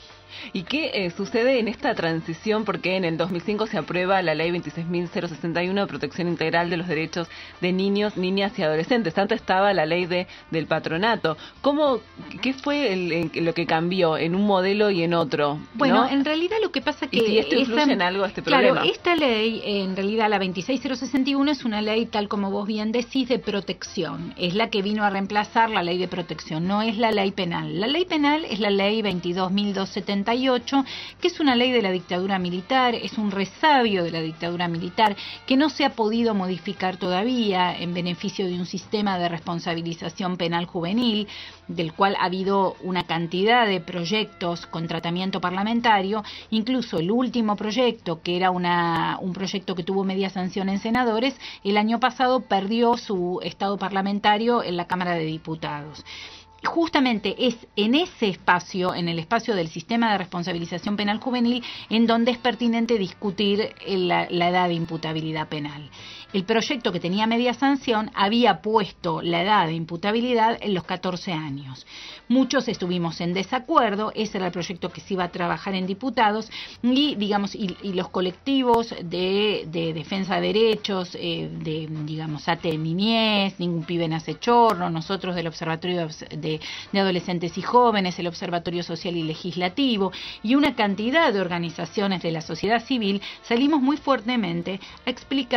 ¿Y qué eh, sucede en esta transición? Porque en el dos mil cinco se aprueba la ley veintiséis mil sesenta y uno de protección integral de los derechos de niños, niñas y adolescentes. Antes estaba la ley de del patronato. ¿Cómo, qué fue el, el, lo que cambió en un modelo y en otro? Bueno, ¿no? En realidad lo que pasa que... ¿Y si esto influye esta, en algo este problema? Claro, esta ley, en realidad la veintiséis mil sesenta y uno es una ley, tal como vos bien decís, de protección. Es la que vino a reemplazar la ley de protección, no es la ley penal. La ley penal es la ley veintidós mil doscientos setenta y ocho, que es una ley de la dictadura militar, es un resabio de la dictadura militar que no se ha podido modificar todavía en beneficio de un sistema de responsabilización penal juvenil, del cual ha habido una cantidad de proyectos con tratamiento parlamentario. Incluso el último proyecto, que era una, un proyecto que tuvo media sanción en senadores, el año pasado perdió su estado parlamentario en la Cámara de Diputados. Justamente es en ese espacio, en el espacio del sistema de responsabilización penal juvenil, en donde es pertinente discutir la, la edad de imputabilidad penal. El proyecto, que tenía media sanción, había puesto la edad de imputabilidad en los catorce años. Muchos estuvimos en desacuerdo, ese era el proyecto que se iba a trabajar en diputados, y digamos y, y los colectivos de, de defensa de derechos, eh, de digamos A T E Niñez, Ningún Pibe Nace Chorro, nosotros del Observatorio de, de Adolescentes y Jóvenes, el Observatorio Social y Legislativo, y una cantidad de organizaciones de la sociedad civil, salimos muy fuertemente a explicar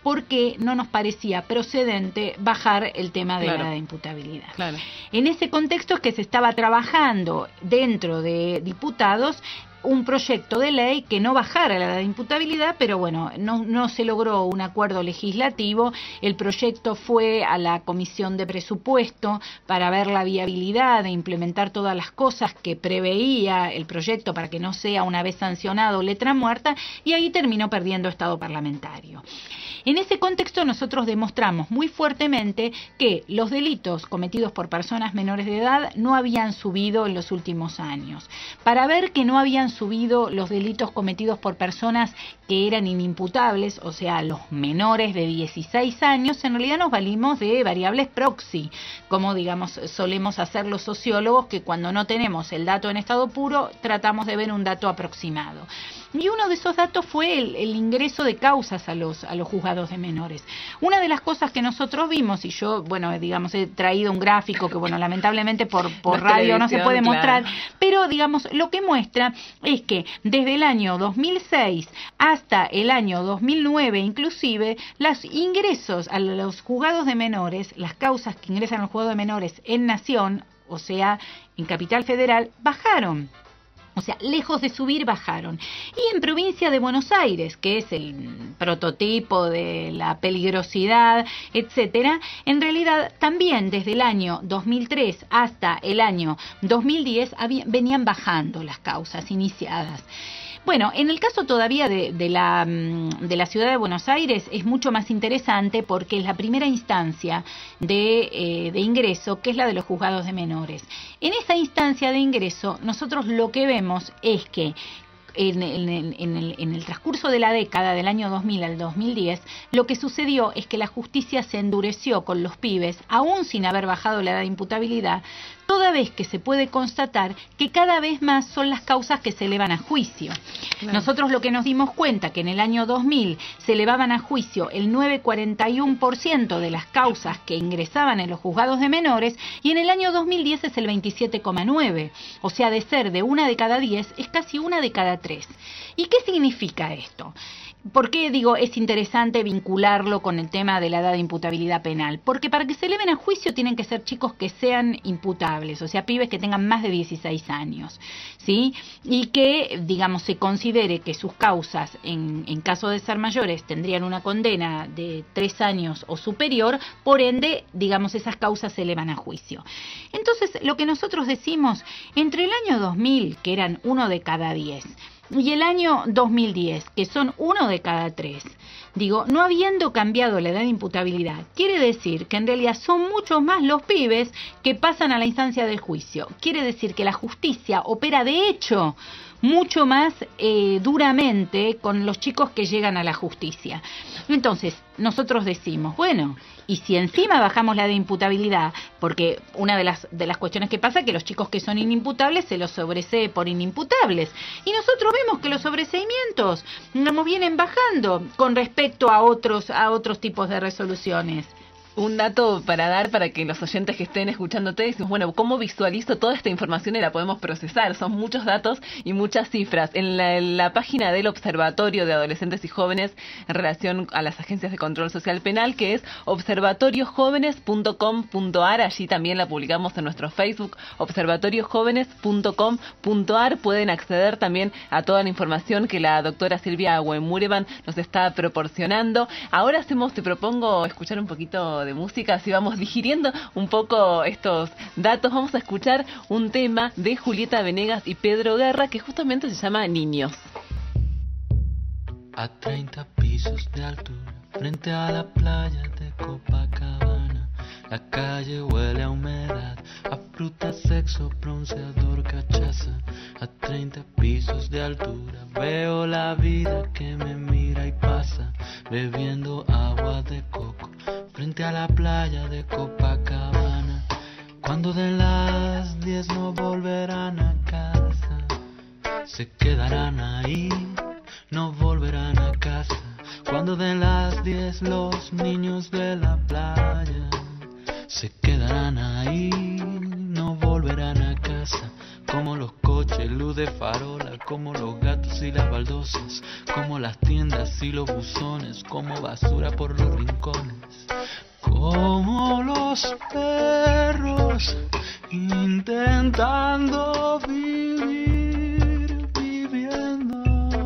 por qué no nos parecía procedente bajar el tema de Claro. la edad de imputabilidad. Claro. En ese contexto es que se estaba trabajando dentro de diputados un proyecto de ley que no bajara la edad de imputabilidad, pero bueno, no, no se logró un acuerdo legislativo. El proyecto fue a la Comisión de Presupuesto para ver la viabilidad de implementar todas las cosas que preveía el proyecto para que no sea una vez sancionado letra muerta, y ahí terminó perdiendo estado parlamentario. En ese contexto nosotros demostramos muy fuertemente que los delitos cometidos por personas menores de edad no habían subido en los últimos años. Para ver que no habían subido los delitos cometidos por personas que eran inimputables, o sea, los menores de dieciséis años, en realidad nos valimos de variables proxy, como digamos solemos hacer los sociólogos, que cuando no tenemos el dato en estado puro tratamos de ver un dato aproximado. Y uno de esos datos fue el, el ingreso de causas a los, a los juzgados de menores. Una de las cosas que nosotros vimos, y yo, bueno, digamos, he traído un gráfico que, bueno, lamentablemente por, por No radio no se puede televisión, mostrar, claro. pero, digamos, lo que muestra es que desde el año dos mil seis hasta el año dos mil nueve, inclusive, los ingresos a los juzgados de menores, las causas que ingresan a los juzgados de menores en Nación, o sea, en Capital Federal, bajaron. O sea, lejos de subir, bajaron. Y en provincia de Buenos Aires, que es el prototipo de la peligrosidad, etcétera, en realidad también desde el año dos mil tres hasta el año dos mil diez había, venían bajando las causas iniciadas. Bueno, en el caso todavía de, de, la, de la ciudad de Buenos Aires es mucho más interesante porque es la primera instancia de, eh, de ingreso, que es la de los juzgados de menores. En esa instancia de ingreso, nosotros lo que vemos es que En, en, en, el, en el transcurso de la década del año dos mil al dos mil diez, lo que sucedió es que la justicia se endureció con los pibes, aún sin haber bajado la edad de imputabilidad, toda vez que se puede constatar que cada vez más son las causas que se elevan a juicio. Claro. Nosotros lo que nos dimos cuenta que en el año dos mil se elevaban a juicio el nueve coma cuarenta y uno por ciento de las causas que ingresaban en los juzgados de menores, y en el año dos mil diez es el veintisiete coma nueve por ciento. O sea, de ser de una de cada diez, es casi una de cada tres. ¿Y qué significa esto? ¿Por qué digo es interesante vincularlo con el tema de la edad de imputabilidad penal? Porque para que se eleven a juicio tienen que ser chicos que sean imputables, o sea, pibes que tengan más de dieciséis años, ¿sí? Y que, digamos, se considere que sus causas, en, en caso de ser mayores, tendrían una condena de tres años o superior, por ende, digamos, esas causas se elevan a juicio. Entonces, lo que nosotros decimos, entre el año dos mil, que eran uno de cada diez, y el año dos mil diez, que son uno de cada tres, digo, no habiendo cambiado la edad de imputabilidad, quiere decir que en realidad son muchos más los pibes que pasan a la instancia del juicio. Quiere decir que la justicia opera de hecho mucho más eh, duramente con los chicos que llegan a la justicia. Entonces, nosotros decimos, bueno, y si encima bajamos la de imputabilidad, porque una de las de las cuestiones que pasa es que los chicos que son inimputables se los sobresee por inimputables, y nosotros vemos que los sobreseimientos nos vienen bajando con respecto a otros a otros tipos de resoluciones. Un dato para dar para que los oyentes que estén escuchándote decimos, bueno, ¿cómo visualizo toda esta información y la podemos procesar? Son muchos datos y muchas cifras. En la, en la página del Observatorio de Adolescentes y Jóvenes en relación a las agencias de control social penal, que es observatorios jóvenes punto com punto a r, allí también la publicamos en nuestro Facebook, observatorios jóvenes punto com punto a r. Pueden acceder también a toda la información que la doctora Silvia Huemureban nos está proporcionando. Ahora hacemos, te propongo escuchar un poquito de música, así vamos digiriendo un poco estos datos. Vamos a escuchar un tema de Julieta Venegas y Pedro Guerra que justamente se llama Niños. A treinta pisos de altura, frente a la playa de Copacabana, la calle huele a humedad, a fruta, sexo, bronceador, cachaza. A treinta pisos de altura, veo la vida que me mira y pasa, bebiendo agua de coco, frente a la playa de Copacabana. Cuando den las diez no volverán a casa, se quedarán ahí, no volverán a casa. Cuando den las diez los niños de la playa se quedarán ahí, no volverán a casa. Como los coches coches, luz de farola, como los gatos y las baldosas, como las tiendas y los buzones, como basura por los rincones, como los perros intentando vivir, viviendo.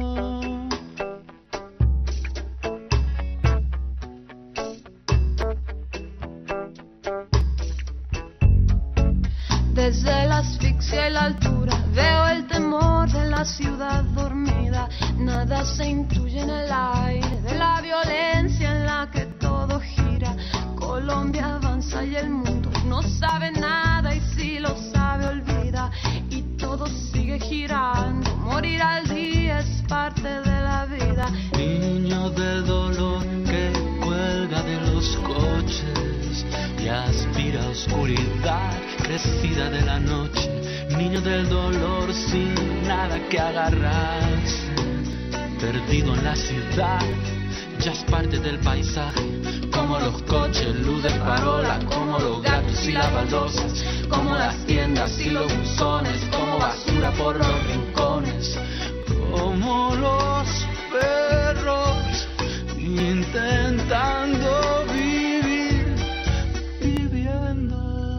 Desde la asfixia y la altura veo el temor de la ciudad dormida. Nada se intuye en el aire de la violencia en la que todo gira. Colombia avanza y el mundo no sabe nada, y si lo sabe olvida, y todo sigue girando. Morir al día es parte de la vida. Niño del dolor que cuelga de los coches y aspira a oscuridad crecida de la noche. Niño del dolor sin nada que agarrarse, perdido en la ciudad, ya es parte del paisaje. Como los coches, luz de farola, como los gatos y las baldosas, como las tiendas y los buzones, como basura por los rincones, como los perros intentando vivir, viviendo.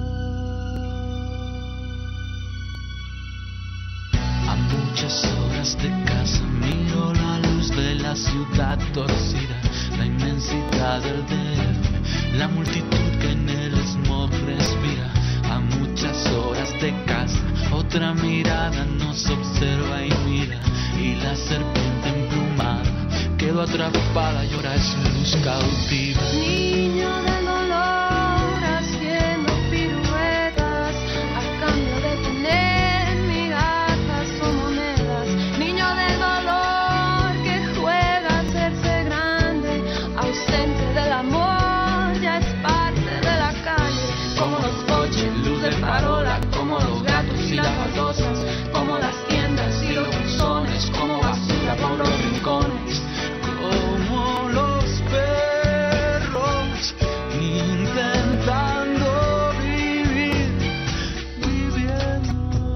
A muchas horas de casa miro la luz de la ciudad torcida, la inmensidad del D F, la multitud que en el smog respira. A muchas horas de casa otra mirada nos observa y mira, y la serpiente emplumada quedó atrapada y ahora es luz cautiva. Niño del dolor haciendo piruetas a cambio de tener migajas o monedas. Niño del dolor que juega a hacerse grande, ausente del amor, ya es parte de la calle. Como los coches, luz de farola, como los gatos y las baldosas, como las tiendas y los buzones, como basura por los rincones, como los perros intentando vivir, viviendo.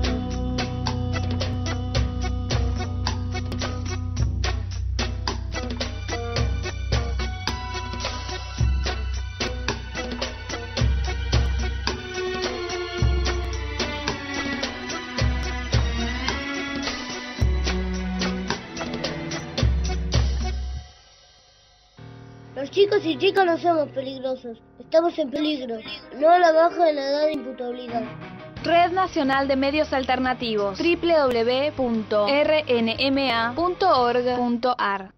Los chicos y chicas no somos peligrosos, estamos en peligro, no a la baja de la edad de imputabilidad. Red Nacional de Medios Alternativos, doble u doble u doble u punto r n m a punto org punto a r.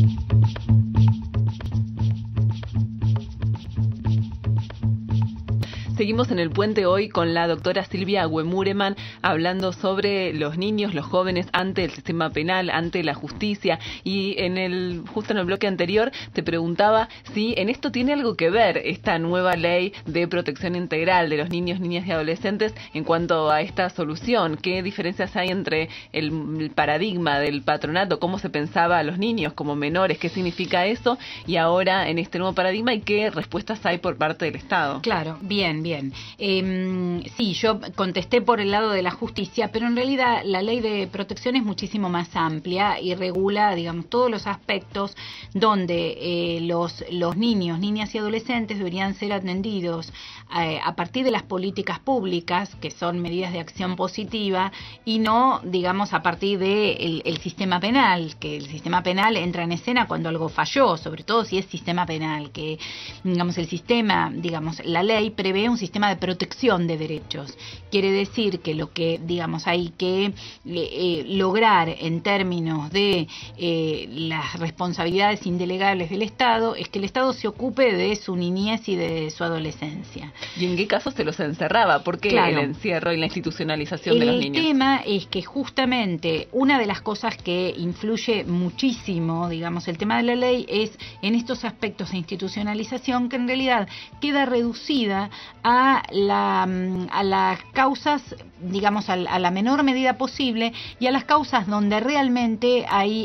Seguimos en el puente hoy con la doctora Silvia Huemureman hablando sobre los niños, los jóvenes ante el sistema penal, ante la justicia, y en el justo en el bloque anterior te preguntaba si en esto tiene algo que ver esta nueva ley de protección integral de los niños, niñas y adolescentes en cuanto a esta solución. ¿Qué diferencias hay entre el paradigma del patronato, cómo se pensaba a los niños como menores, qué significa eso, y ahora en este nuevo paradigma, y qué respuestas hay por parte del Estado? Claro, bien, bien. Eh, sí, yo contesté por el lado de la justicia, pero en realidad la ley de protección es muchísimo más amplia y regula, digamos, todos los aspectos donde eh, los, los niños, niñas y adolescentes deberían ser atendidos eh, a partir de las políticas públicas, que son medidas de acción positiva, y no, digamos, a partir del el sistema penal, que el sistema penal entra en escena cuando algo falló, sobre todo si es sistema penal, que, digamos, el sistema, digamos, la ley prevé un sistema de protección de derechos. Quiere decir que lo que, digamos, hay que eh, lograr en términos de eh, las responsabilidades indelegables del Estado es que el Estado se ocupe de su niñez y de su adolescencia. ¿Y en qué casos se los encerraba? ¿Por qué claro. el encierro y la institucionalización el de los niños? El tema es que justamente una de las cosas que influye muchísimo, digamos, el tema de la ley es en estos aspectos de institucionalización, que en realidad queda reducida a a, la, a las causas, digamos, a, a la menor medida posible y a las causas donde realmente hay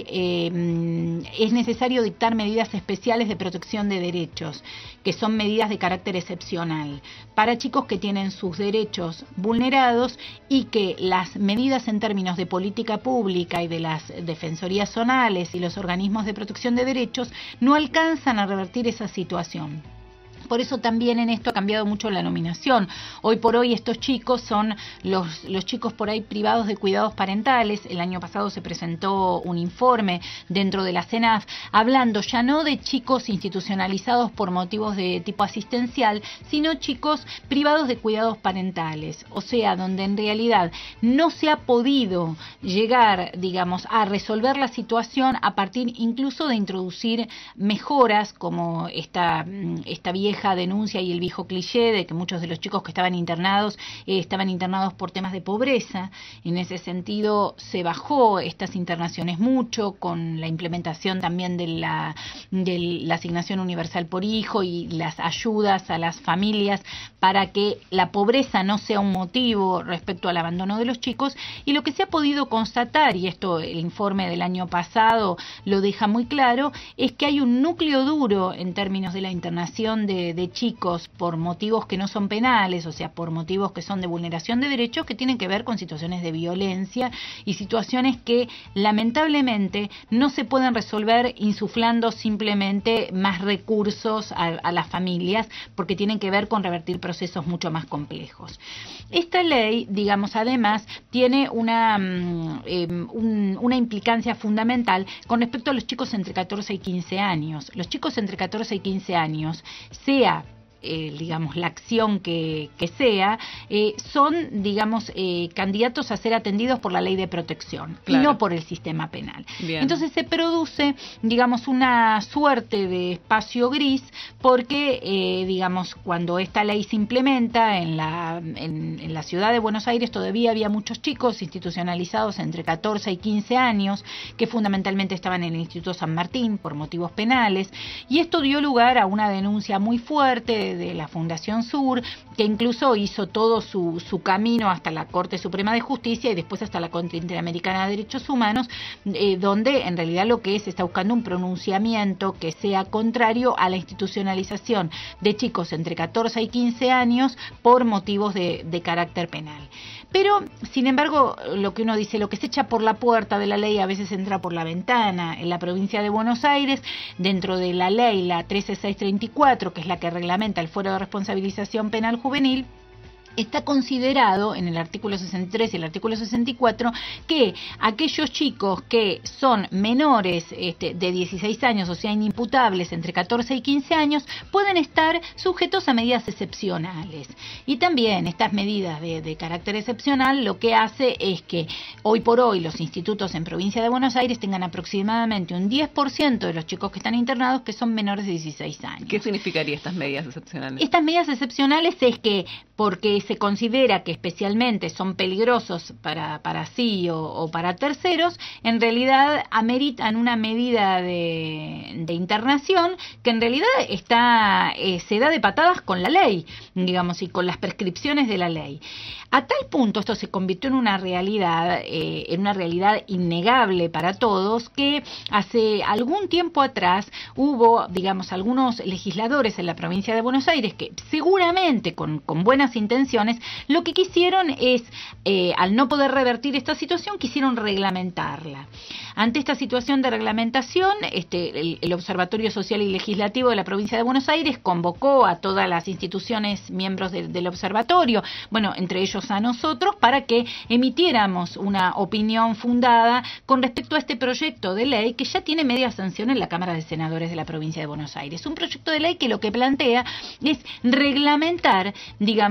eh, es necesario dictar medidas especiales de protección de derechos, que son medidas de carácter excepcional, para chicos que tienen sus derechos vulnerados y que las medidas en términos de política pública y de las defensorías zonales y los organismos de protección de derechos no alcanzan a revertir esa situación. Por eso también en esto ha cambiado mucho la nominación. Hoy por hoy estos chicos son los, los chicos por ahí privados de cuidados parentales. El año pasado se presentó un informe dentro de la CENAF hablando ya no de chicos institucionalizados por motivos de tipo asistencial, sino chicos privados de cuidados parentales. O sea, donde en realidad no se ha podido llegar, digamos, a resolver la situación a partir incluso de introducir mejoras como esta, esta vieja denuncia y el viejo cliché de que muchos de los chicos que estaban internados eh, estaban internados por temas de pobreza. En ese sentido se bajó estas internaciones mucho con la implementación también de la, de la asignación universal por hijo y las ayudas a las familias para que la pobreza no sea un motivo respecto al abandono de los chicos. Y lo que se ha podido constatar, y esto el informe del año pasado lo deja muy claro, es que hay un núcleo duro en términos de la internación de, de chicos por motivos que no son penales, o sea, por motivos que son de vulneración de derechos, que tienen que ver con situaciones de violencia y situaciones que lamentablemente no se pueden resolver insuflando simplemente más recursos a, a las familias, porque tienen que ver con revertir procesos mucho más complejos. Esta ley, digamos, además tiene una, eh, un, una implicancia fundamental con respecto a los chicos entre catorce y quince años. Los chicos entre catorce y quince años, sea Eh, digamos, la acción que, que sea, eh, son, digamos, eh, candidatos a ser atendidos por la ley de protección, claro, y no por el sistema penal. Bien. Entonces se produce, digamos, una suerte de espacio gris porque, eh, digamos, cuando esta ley se implementa en la, en, en la ciudad de Buenos Aires todavía había muchos chicos institucionalizados entre catorce y quince años que fundamentalmente estaban en el Instituto San Martín por motivos penales, y esto dio lugar a una denuncia muy fuerte de la Fundación Sur, que incluso hizo todo su, su camino hasta la Corte Suprema de Justicia y después hasta la Corte Interamericana de Derechos Humanos, eh, donde en realidad lo que es, está buscando un pronunciamiento que sea contrario a la institucionalización de chicos entre catorce y quince años por motivos de, de carácter penal. Pero, sin embargo, lo que uno dice, lo que se echa por la puerta de la ley a veces entra por la ventana. En la provincia de Buenos Aires, dentro de la ley, la trece mil seiscientos treinta y cuatro, que es la que reglamenta el fuero de responsabilización penal juvenil, está considerado en el artículo sesenta y tres y el artículo sesenta y cuatro que aquellos chicos que son menores este, de dieciséis años, o sea, inimputables entre catorce y quince años, pueden estar sujetos a medidas excepcionales. Y también estas medidas de, de carácter excepcional lo que hace es que hoy por hoy los institutos en provincia de Buenos Aires tengan aproximadamente un diez por ciento de los chicos que están internados que son menores de dieciséis años. ¿Qué significaría estas medidas excepcionales? Estas medidas excepcionales es que, porque se considera que especialmente son peligrosos para, para sí o, o para terceros, en realidad ameritan una medida de, de internación que en realidad está eh, se da de patadas con la ley, digamos, y con las prescripciones de la ley. A tal punto esto se convirtió en una realidad, eh, en una realidad innegable para todos, que hace algún tiempo atrás hubo, digamos, algunos legisladores en la provincia de Buenos Aires que seguramente con, con buenas intenciones lo que quisieron es, eh, al no poder revertir esta situación, quisieron reglamentarla. Ante esta situación de reglamentación, este, el, el Observatorio Social y Legislativo de la provincia de Buenos Aires convocó a todas las instituciones miembros de, del observatorio, bueno, entre ellos a nosotros, para que emitiéramos una opinión fundada con respecto a este proyecto de ley que ya tiene media sanción en la Cámara de Senadores de la provincia de Buenos Aires. Un proyecto de ley que lo que plantea es reglamentar, digamos, y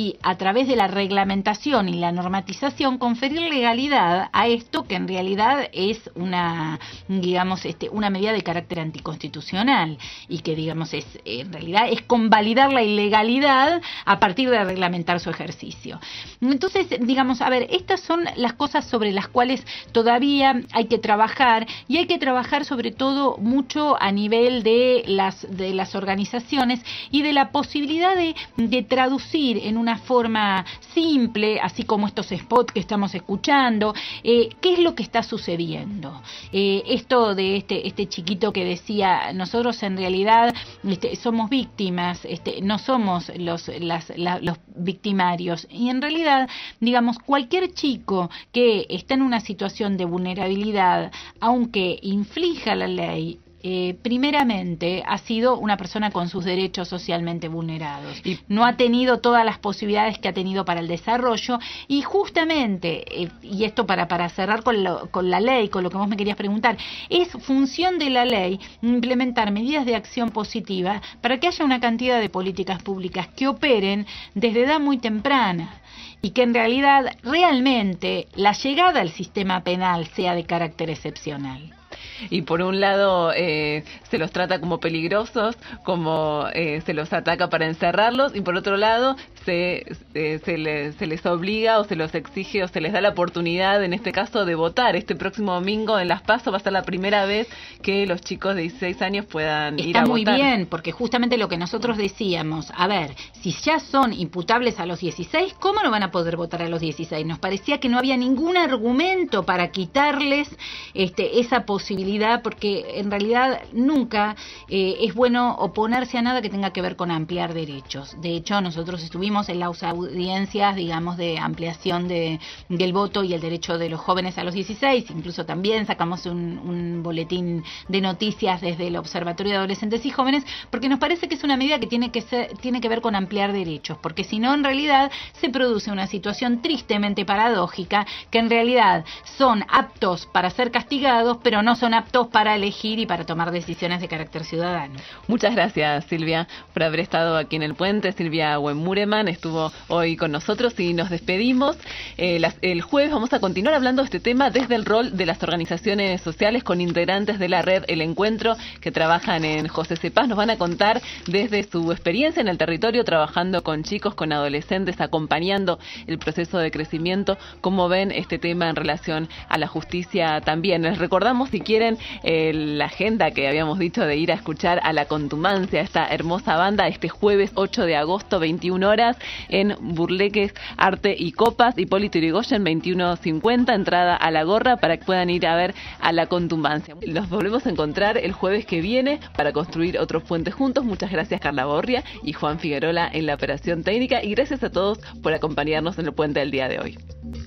y a través de la reglamentación y la normatización conferir legalidad a esto que en realidad es una, digamos, este, una medida de carácter anticonstitucional y que, digamos, es en realidad es convalidar la ilegalidad a partir de reglamentar su ejercicio. Entonces, digamos, a ver, estas son las cosas sobre las cuales todavía hay que trabajar, y hay que trabajar sobre todo mucho a nivel de las de las organizaciones y de la posibilidad de, de traducir en una forma simple, así como estos spots que estamos escuchando, eh, qué es lo que está sucediendo. Eh, esto de este este chiquito que decía, nosotros en realidad este, somos víctimas, este, no somos los las, la, los victimarios, y en realidad, digamos, cualquier chico que está en una situación de vulnerabilidad, aunque inflija la ley, Eh, primeramente ha sido una persona con sus derechos socialmente vulnerados y no ha tenido todas las posibilidades que ha tenido para el desarrollo, y justamente, eh, y esto para, para cerrar con, lo, con la ley, con lo que vos me querías preguntar, es función de la ley implementar medidas de acción positiva para que haya una cantidad de políticas públicas que operen desde edad muy temprana y que en realidad realmente la llegada al sistema penal sea de carácter excepcional. Y por un lado eh, se los trata como peligrosos, como eh, se los ataca para encerrarlos, y por otro lado se, se, se, les, se les obliga o se los exige o se les da la oportunidad, en este caso, de votar. Este próximo domingo en Las PASO va a ser la primera vez que los chicos de dieciséis años puedan ir a votar. Está muy bien, porque justamente lo que nosotros decíamos, a ver, si ya son imputables a los dieciséis, ¿cómo no van a poder votar a los dieciséis? Nos parecía que no había ningún argumento para quitarles este, esa posibilidad, porque en realidad nunca eh, es bueno oponerse a nada que tenga que ver con ampliar derechos. De hecho, nosotros estuvimos en las audiencias, digamos, de ampliación de, del voto y el derecho de los jóvenes a los dieciséis, incluso también sacamos un, un boletín de noticias desde el Observatorio de Adolescentes y Jóvenes, porque nos parece que es una medida que tiene que ser, tiene que ver con ampliar derechos, porque si no, en realidad se produce una situación tristemente paradójica, que en realidad son aptos para ser castigados, pero no son aptos para elegir y para tomar decisiones de carácter ciudadano. Muchas gracias, Silvia, por haber estado aquí en el puente. Silvia Wenmureman estuvo hoy con nosotros y nos despedimos. Eh, las, el jueves vamos a continuar hablando de este tema desde el rol de las organizaciones sociales con integrantes de la red El Encuentro que trabajan en José Cepaz. Nos van a contar desde su experiencia en el territorio, trabajando con chicos, con adolescentes, acompañando el proceso de crecimiento, cómo ven este tema en relación a la justicia también. Les recordamos, si quieren, Eh, la agenda que habíamos dicho de ir a escuchar a La Contumancia, esta hermosa banda, este jueves ocho de agosto, veintiuna horas, en Burleques, Arte y Copas, Hipólito Yrigoyen, veintiuno cincuenta, entrada a la gorra para que puedan ir a ver a La Contumancia. Los volvemos a encontrar el jueves que viene para construir otros puentes juntos. Muchas gracias, Carla Borria y Juan Figuerola en la operación técnica, y gracias a todos por acompañarnos en el puente del día de hoy.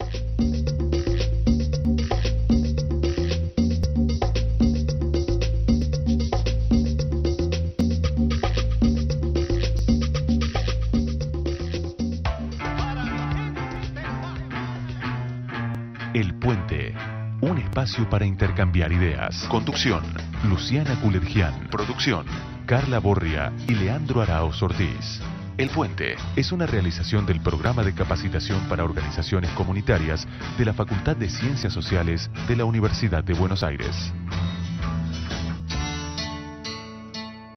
El Puente, un espacio para intercambiar ideas. Conducción, Luciana Culergian. Producción, Carla Borria y Leandro Araoz Ortiz. El Puente es una realización del Programa de Capacitación para Organizaciones Comunitarias de la Facultad de Ciencias Sociales de la Universidad de Buenos Aires.